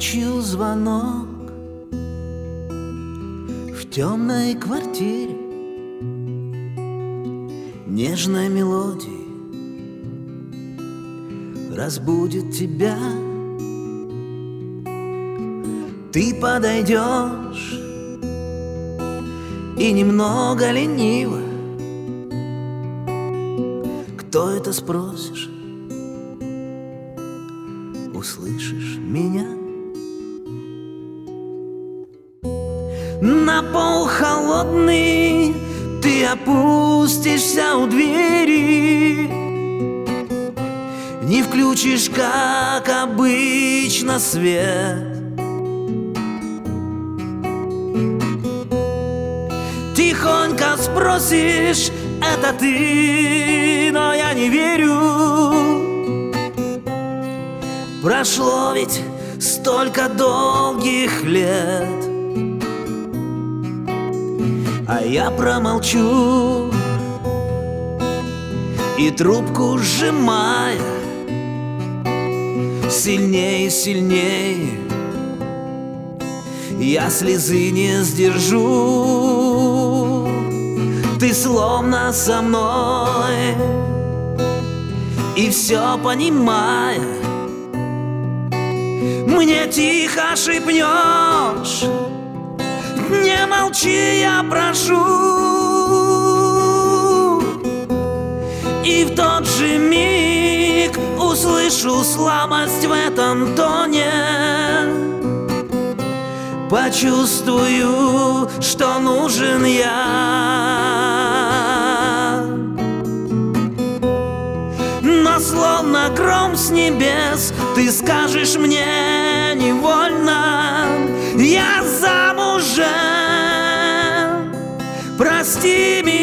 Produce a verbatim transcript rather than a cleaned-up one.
ночью звонок в темной квартире, нежная мелодия разбудит тебя. Ты подойдешь и немного лениво: кто это, спросишь? Услышишь меня. На пол холодный ты опустишься у двери, не включишь, как обычно, свет. Тихонько спросишь: это ты? Но я не верю. Прошло ведь столько долгих лет, а я промолчу и трубку сжимая сильнее, сильнее, я слезы не сдержу. Ты словно со мной, и все понимая, мне тихо шепнешь: не молчи, я прошу. И в тот же миг услышу слабость в этом тоне, почувствую, что нужен я. Но словно гром с небес ты скажешь мне невольно: я замужем, прости меня.